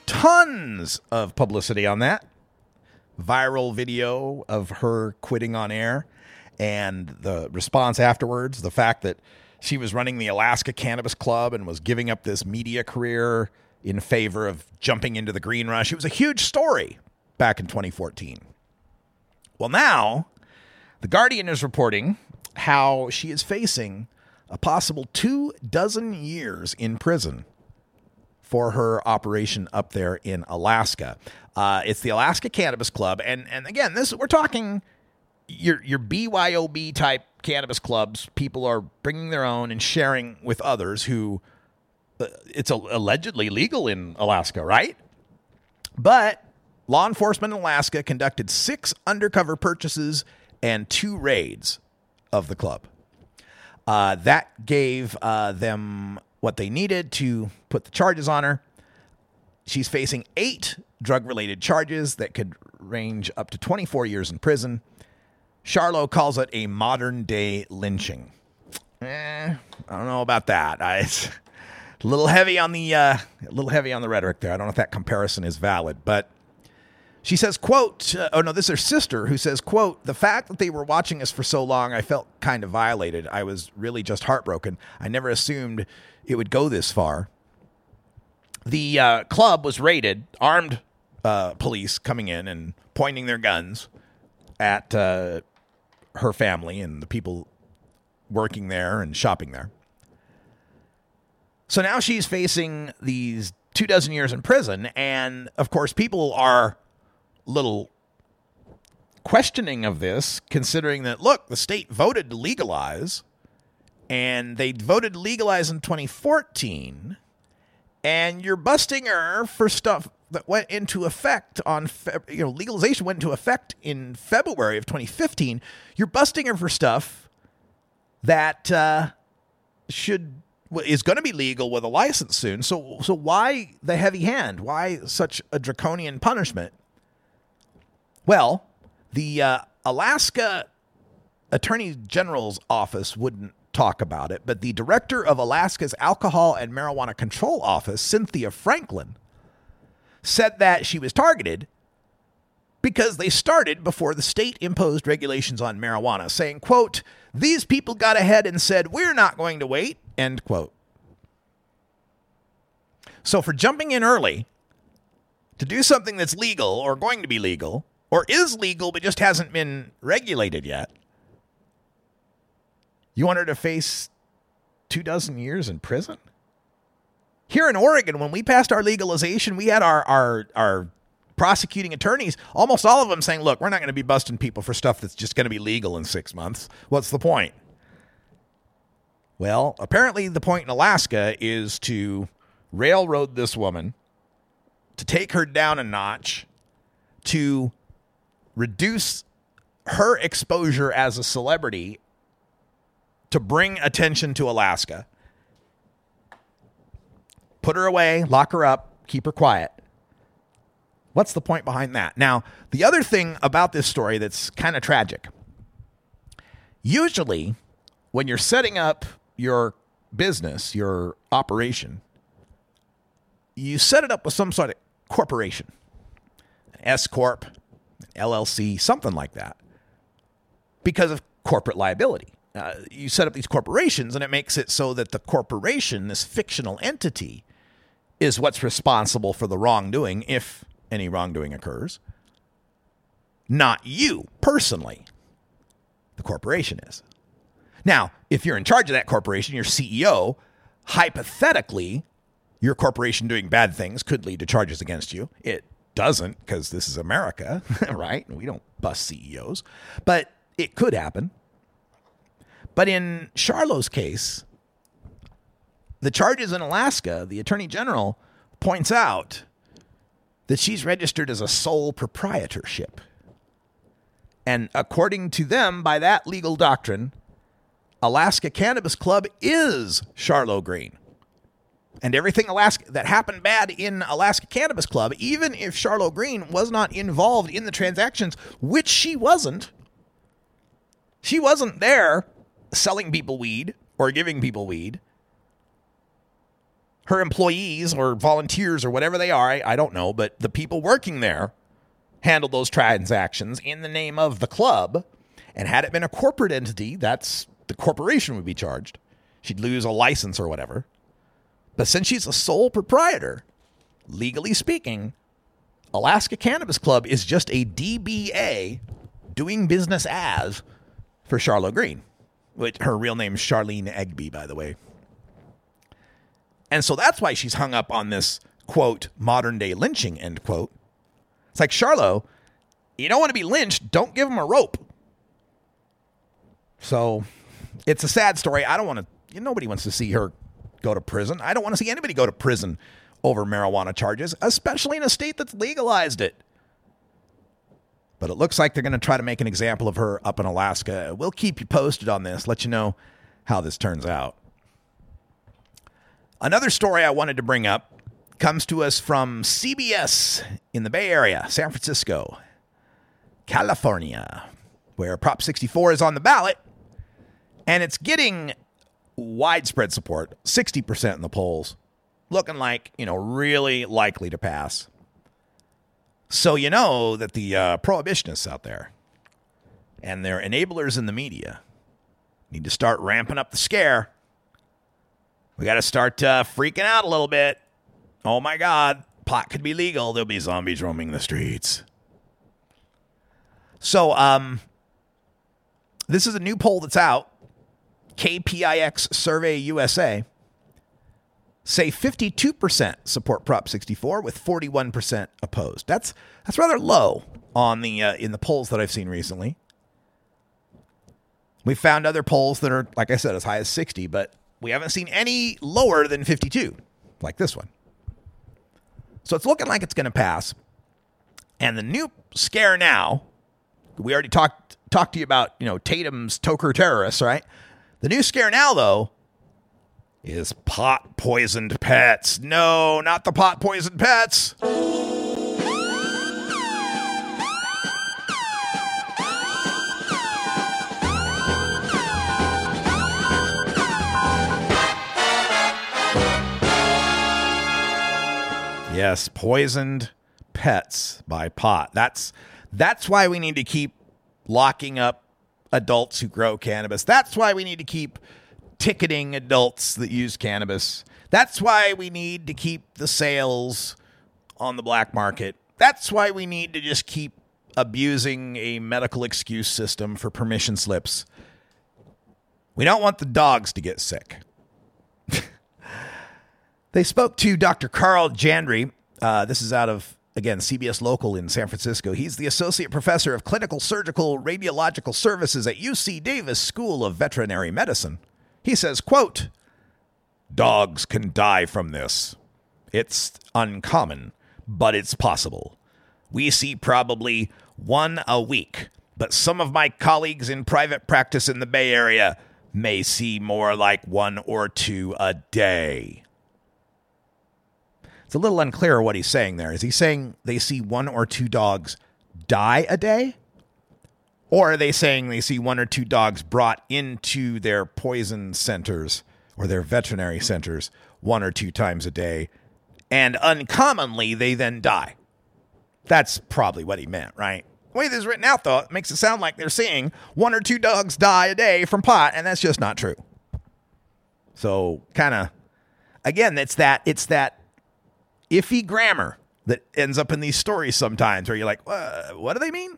tons of publicity on that. Viral video of her quitting on air and the response afterwards, the fact that she was running the Alaska Cannabis Club and was giving up this media career in favor of jumping into the green rush. It was a huge story back in twenty fourteen. Well, now The Guardian is reporting how she is facing a possible two dozen years in prison for her operation up there in Alaska. Uh, it's the Alaska Cannabis Club. And, and again, this we're talking your, your B Y O B type cannabis clubs. People are bringing their own and sharing with others who uh, it's a, allegedly legal in Alaska, right? But law enforcement in Alaska conducted six undercover purchases and two raids of the club. Uh, that gave uh, them what they needed to put the charges on her. She's facing eight drug-related charges that could range up to twenty-four years in prison. Charlo calls it a modern-day lynching. Eh, I don't know about that. I, it's a little heavy on the uh, a little heavy on the rhetoric there. I don't know if that comparison is valid, but she says, quote, uh, oh no, this is her sister who says, quote, the fact that they were watching us for so long, I felt kind of violated. I was really just heartbroken. I never assumed it would go this far. The uh, club was raided, armed uh, police coming in and pointing their guns at uh, her family and the people working there and shopping there. So now she's facing these two dozen years in prison. And of course, people are a little questioning of this, considering that, look, the state voted to legalize, and they voted to legalize in twenty fourteen, and you're busting her for stuff that went into effect on, Fe- you know, legalization went into effect in February of twenty fifteen. You're busting her for stuff that uh, should is going to be legal with a license soon. So, so why the heavy hand? Why such a draconian punishment? Well, the uh, Alaska Attorney General's office wouldn't talk about it, but the director of Alaska's Alcohol and Marijuana Control Office, Cynthia Franklin, said that she was targeted because they started before the state imposed regulations on marijuana, saying, quote, these people got ahead and said, we're not going to wait, end quote. So for jumping in early to do something that's legal or going to be legal, or is legal but just hasn't been regulated yet, you want her to face two dozen years in prison? Here in Oregon, when we passed our legalization, we had our, our, our prosecuting attorneys, almost all of them saying, look, we're not going to be busting people for stuff that's just going to be legal in six months. What's the point? Well, apparently the point in Alaska is to railroad this woman, to take her down a notch, to reduce her exposure as a celebrity, to bring attention to Alaska, put her away, lock her up, keep her quiet. What's the point behind that? Now, the other thing about this story that's kind of tragic, usually when you're setting up your business, your operation, you set it up with some sort of corporation, an S corp, L L C, something like that, because of corporate liability. Uh, you set up these corporations, and it makes it so that the corporation, this fictional entity, is what's responsible for the wrongdoing, if any wrongdoing occurs. Not you, personally. The corporation is. Now, if you're in charge of that corporation, your C E O, hypothetically, your corporation doing bad things could lead to charges against you. It doesn't, because this is America, right? We don't bust C E Os. But it could happen. But in Charlo's case, the charges in Alaska, the Attorney General points out that she's registered as a sole proprietorship. And according to them, by that legal doctrine, Alaska Cannabis Club is Charlo Green. And everything Alaska that happened bad in Alaska Cannabis Club, even if Charlo Green was not involved in the transactions, which she wasn't, she wasn't there selling people weed or giving people weed. her employees or volunteers or whatever they are, I, I don't know, but the people working there handled those transactions in the name of the club. And had it been a corporate entity, that's the corporation would be charged. She'd lose a license or whatever. But since she's a sole proprietor, legally speaking, Alaska Cannabis Club is just a D B A doing business as for Charlotte Green, which her real name is Charlene Egby, by the way. And so that's why she's hung up on this, quote, modern day lynching, end quote. It's like, Charlo, you don't want to be lynched, don't give them a rope. So it's a sad story. I don't want to, nobody wants to see her go to prison. I don't want to see anybody go to prison over marijuana charges, especially in a state that's legalized it. But it looks like they're going to try to make an example of her up in Alaska. We'll keep you posted on this, let you know how this turns out. Another story I wanted to bring up comes to us from C B S in the Bay Area, San Francisco, California, where Prop sixty-four is on the ballot, and it's getting widespread support, sixty percent in the polls, looking like, you know, really likely to pass. So you know that the uh, prohibitionists out there and their enablers in the media need to start ramping up the scare. We got to start uh, freaking out a little bit. Oh my God, pot could be legal. There'll be zombies roaming the streets. So um, this is a new poll that's out. K P I X Survey U S A say fifty-two percent support Prop sixty-four with forty-one percent opposed. That's that's rather low on the uh, in the polls that I've seen recently. We found other polls that are, like I said, as high as sixty, but we haven't seen any lower than fifty-two, like this one. So it's looking like it's going to pass. And the new scare now, we already talked talked to you about, you know, Tatum's Toker terrorists, right? The new scare now, though, is pot poisoned pets. No, not the pot poisoned pets. Yes, poisoned pets by pot. That's that's why we need to keep locking up adults who grow cannabis. That's why we need to keep ticketing adults that use cannabis. That's why we need to keep the sales on the black market. That's why we need to just keep abusing a medical excuse system for permission slips. We don't want the dogs to get sick. They spoke to Doctor Carl Jandry. Uh, this is out of, again, C B S Local in San Francisco. He's the Associate Professor of Clinical Surgical Radiological Services at U C Davis School of Veterinary Medicine. He says, quote, "Dogs can die from this. It's uncommon, but it's possible. We see probably one a week, but some of my colleagues in private practice in the Bay Area may see more like one or two a day." It's a little unclear what he's saying there. Is he saying they see one or two dogs die a day? Or are they saying they see one or two dogs brought into their poison centers or their veterinary centers one or two times a day, and uncommonly they then die? That's probably what he meant, right? The way this is written out, though, it makes it sound like they're seeing one or two dogs die a day from pot, and that's just not true. So, kind of, again, it's that it's that iffy grammar that ends up in these stories sometimes where you're like, uh, what do they mean?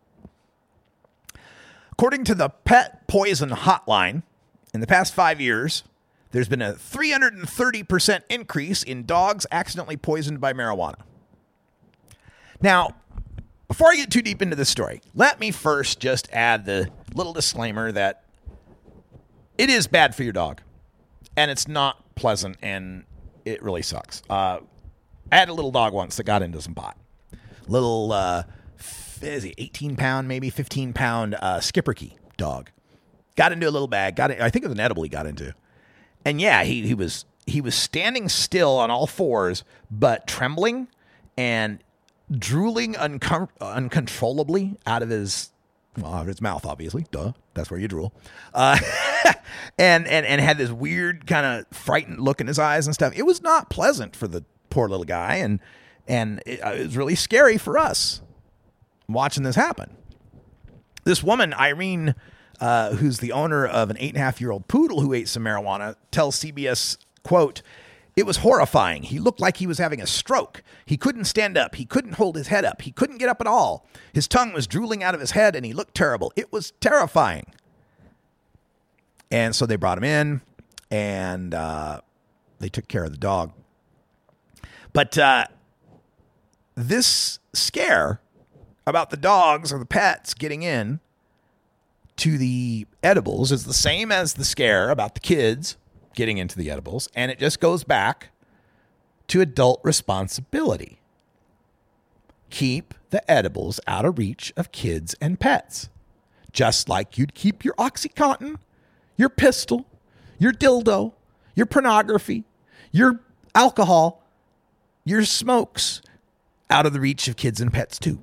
According to the Pet Poison Hotline, in the past five years, there's been a three hundred thirty percent increase in dogs accidentally poisoned by marijuana. Now, before I get too deep into this story, let me first just add the little disclaimer that it is bad for your dog, and it's not pleasant, and it really sucks. Uh, I had a little dog once that got into some pot. Little, uh, is he eighteen pound, maybe fifteen pound uh, Schipperke dog. Got into a little bag. Got it, I think it was an edible he got into. And yeah, he, he was he was standing still on all fours, but trembling and drooling uncom- uncontrollably out of his, well, out of his mouth, obviously. Duh. That's where you drool. Uh, and, and, and had this weird kind of frightened look in his eyes and stuff. It was not pleasant for the poor little guy. And, and it, uh, it was really scary for us watching this happen. This woman, Irene, uh, who's the owner of an eight and a half year old poodle who ate some marijuana, tells C B S, quote, "It was horrifying. He looked like he was having a stroke. He couldn't stand up. He couldn't hold his head up. He couldn't get up at all. His tongue was drooling out of his head and he looked terrible. It was terrifying." And so they brought him in and uh, they took care of the dog. But uh, this scare about the dogs or the pets getting in to the edibles is the same as the scare about the kids getting into the edibles, and it just goes back to adult responsibility. Keep the edibles out of reach of kids and pets, just like you'd keep your OxyContin, your pistol, your dildo, your pornography, your alcohol, your smokes out of the reach of kids and pets too.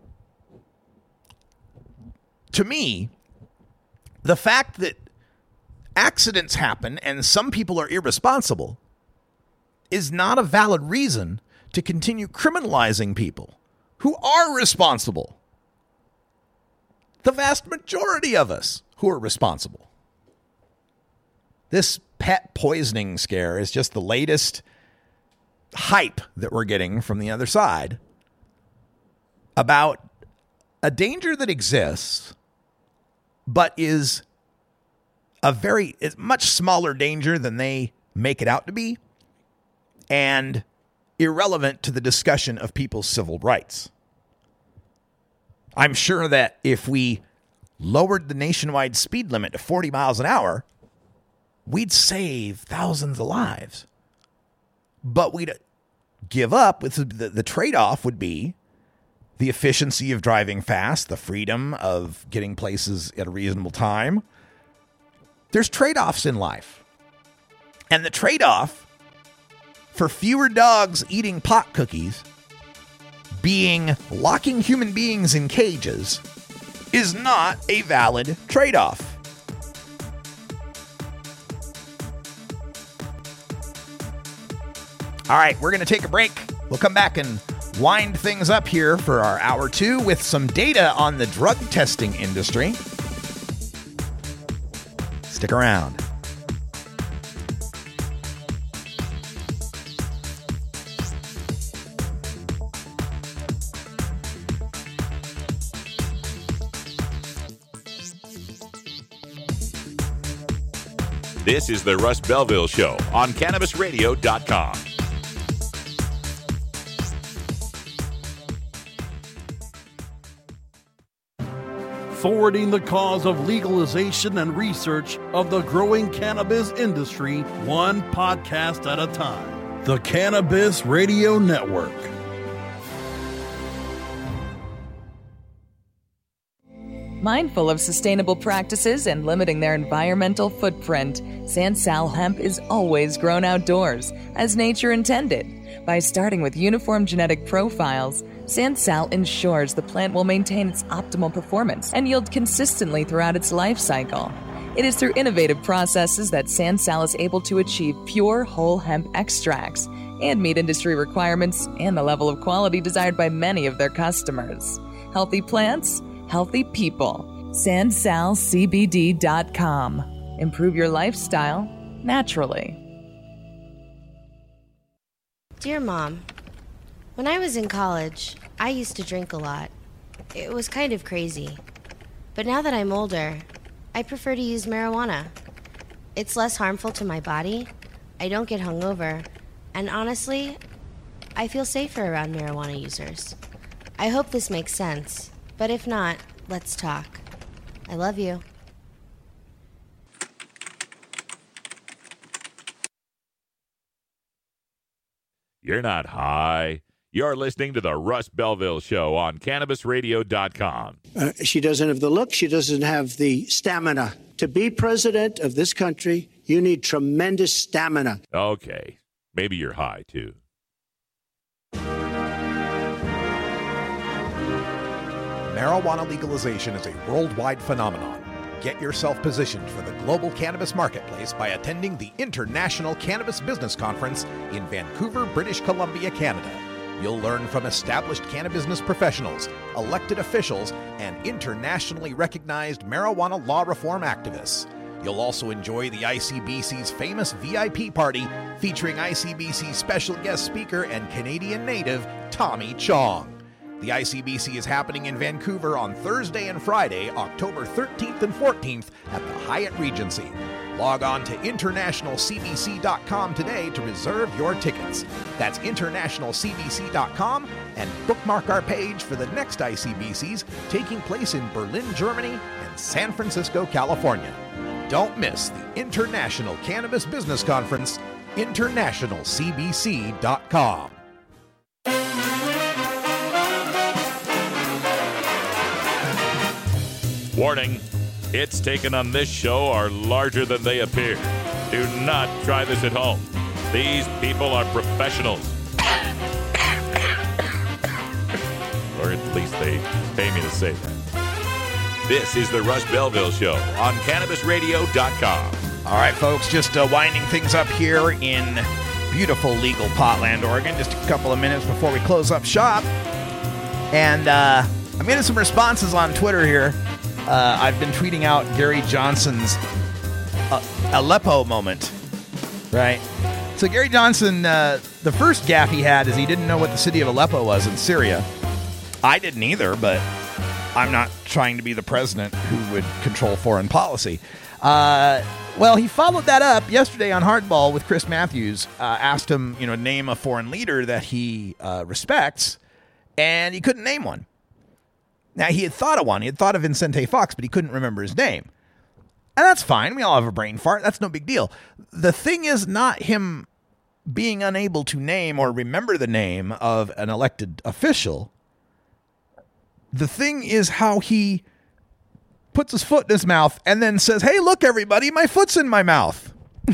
To me, the fact that accidents happen and some people are irresponsible is not a valid reason to continue criminalizing people who are responsible. The vast majority of us who are responsible. This pet poisoning scare is just the latest hype that we're getting from the other side about a danger that exists, but is a very is much smaller danger than they make it out to be, and irrelevant to the discussion of people's civil rights. I'm sure that if we lowered the nationwide speed limit to forty miles an hour, we'd save thousands of lives. But we'd give up with the, the trade-off would be the efficiency of driving fast, the freedom of getting places at a reasonable time. There's trade-offs in life. And the trade-off for fewer dogs eating pot cookies being locking human beings in cages is not a valid trade-off. All right, we're going to take a break. We'll come back and wind things up here for our hour two with some data on the drug testing industry. Stick around. This is the Russ Belville Show on Cannabis Radio dot com. Forwarding the cause of legalization and research of the growing cannabis industry, one podcast at a time. The Cannabis Radio Network. Mindful of sustainable practices and limiting their environmental footprint, Sansal hemp is always grown outdoors, as nature intended. By starting with uniform genetic profiles, Sansal ensures the plant will maintain its optimal performance and yield consistently throughout its life cycle. It is through innovative processes that Sansal is able to achieve pure whole hemp extracts and meet industry requirements and the level of quality desired by many of their customers. Healthy plants, healthy people. Sansal C B D dot com. Improve your lifestyle naturally. Dear Mom, when I was in college, I used to drink a lot. It was kind of crazy. But now that I'm older, I prefer to use marijuana. It's less harmful to my body, I don't get hungover, and honestly, I feel safer around marijuana users. I hope this makes sense, but if not, let's talk. I love you. You're not high. You're listening to the Russ Belville Show on Cannabis Radio dot com. Uh, she doesn't have the look. She doesn't have the stamina. To be president of this country, you need tremendous stamina. Okay. Maybe you're high, too. Marijuana legalization is a worldwide phenomenon. Get yourself positioned for the global cannabis marketplace by attending the International Cannabis Business Conference in Vancouver, British Columbia, Canada. You'll learn from established cannabis professionals, elected officials, and internationally recognized marijuana law reform activists. You'll also enjoy the I C B C's famous V I P party featuring I C B C special guest speaker and Canadian native Tommy Chong. The I C B C is happening in Vancouver on Thursday and Friday, October thirteenth and fourteenth at the Hyatt Regency. Log on to international c b c dot com today to reserve your tickets. That's international c b c dot com and bookmark our page for the next I C B Cs taking place in Berlin, Germany and San Francisco, California. Don't miss the International Cannabis Business Conference, international c b c dot com. Warning, hits taken on this show are larger than they appear. Do not try this at home. These people are professionals. Or at least they pay me to say that. This is the Russ Belville Show on Cannabis Radio dot com. All right, folks, just uh, winding things up here in beautiful legal Potland, Oregon. Just a couple of minutes before we close up shop. And uh, I'm getting some responses on Twitter here. Uh, I've been tweeting out Gary Johnson's uh, Aleppo moment, right? So Gary Johnson, uh, the first gaffe he had is he didn't know what the city of Aleppo was in Syria. I didn't either, but I'm not trying to be the president who would control foreign policy. Uh, well, he followed that up yesterday on Hardball with Chris Matthews, uh, asked him, you know, name a foreign leader that he uh, respects, and he couldn't name one. Now, he had thought of one. He had thought of Vicente Fox, but he couldn't remember his name. And that's fine. We all have a brain fart. That's no big deal. The thing is not him being unable to name or remember the name of an elected official. The thing is how he puts his foot in his mouth and then says, hey, look, everybody, my foot's in my mouth.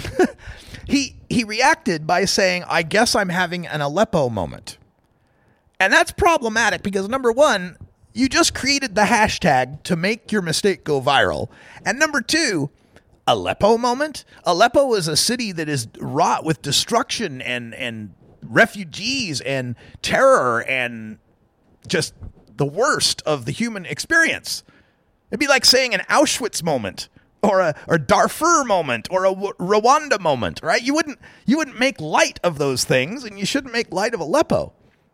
he he reacted by saying, I guess I'm having an Aleppo moment. And that's problematic because, number one, you just created the hashtag to make your mistake go viral. And number two, Aleppo moment? Aleppo is a city that is wrought with destruction and, and refugees and terror and just the worst of the human experience. It'd be like saying an Auschwitz moment or a or Darfur moment or a Rwanda moment, right? You wouldn't you wouldn't make light of those things, and you shouldn't make light of Aleppo.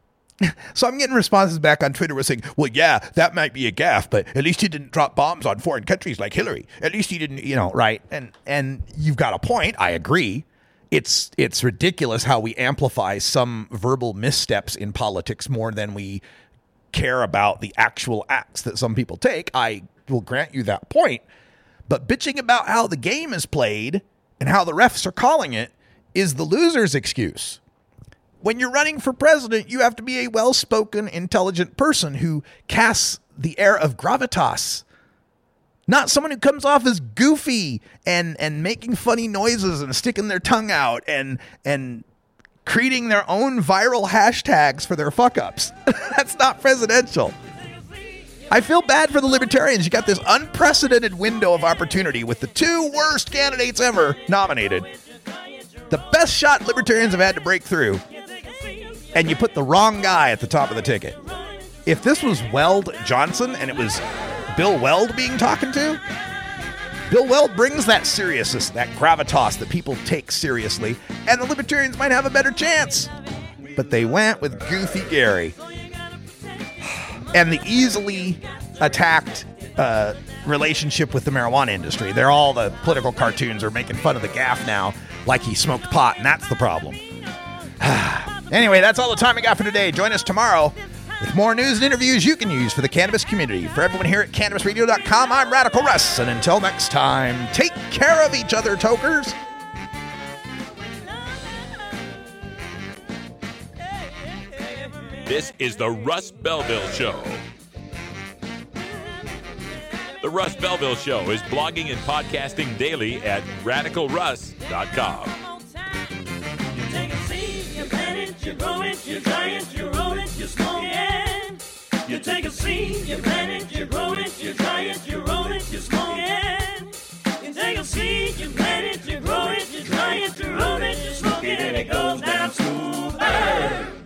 So I'm getting responses back on Twitter with saying, well, yeah, that might be a gaffe, but at least he didn't drop bombs on foreign countries like Hillary. At least he didn't, you know, right? And and you've got a point. I agree. It's it's ridiculous how we amplify some verbal missteps in politics more than we care about the actual acts that some people take. I will grant you that point. But bitching about how the game is played and how the refs are calling it is the loser's excuse. When you're running for president, you have to be a well-spoken, intelligent person who casts the air of gravitas. Not someone who comes off as goofy and, and making funny noises and sticking their tongue out and and creating their own viral hashtags for their fuck-ups. That's not presidential. I feel bad for the libertarians. You got this unprecedented window of opportunity with the two worst candidates ever nominated. The best shot libertarians have had to break through. And you put the wrong guy at the top of the ticket. If this was Weld Johnson and it was Bill Weld being talked to, Bill Weld brings that seriousness, that gravitas that people take seriously, and the libertarians might have a better chance. But they went with Goofy Gary. And the easily attacked uh, relationship with the marijuana industry. They're all the political cartoons are making fun of the gaffe now like he smoked pot, and that's the problem. Anyway, that's all the time we got for today. Join us tomorrow with more news and interviews you can use for the cannabis community. For everyone here at Cannabis Radio dot com, I'm Radical Russ. And until next time, take care of each other, tokers. This is the Russ Belville Show. The Russ Belville Show is blogging and podcasting daily at radical russ dot com. You grow it, you dry it, you roll it, you smoke it. You take a seed, you plant it, you grow it, you dry it, you roll it, you smoke it. seed, you plant it, you grow it, you dry it, you roll it, you smoke it, and it goes down smooth.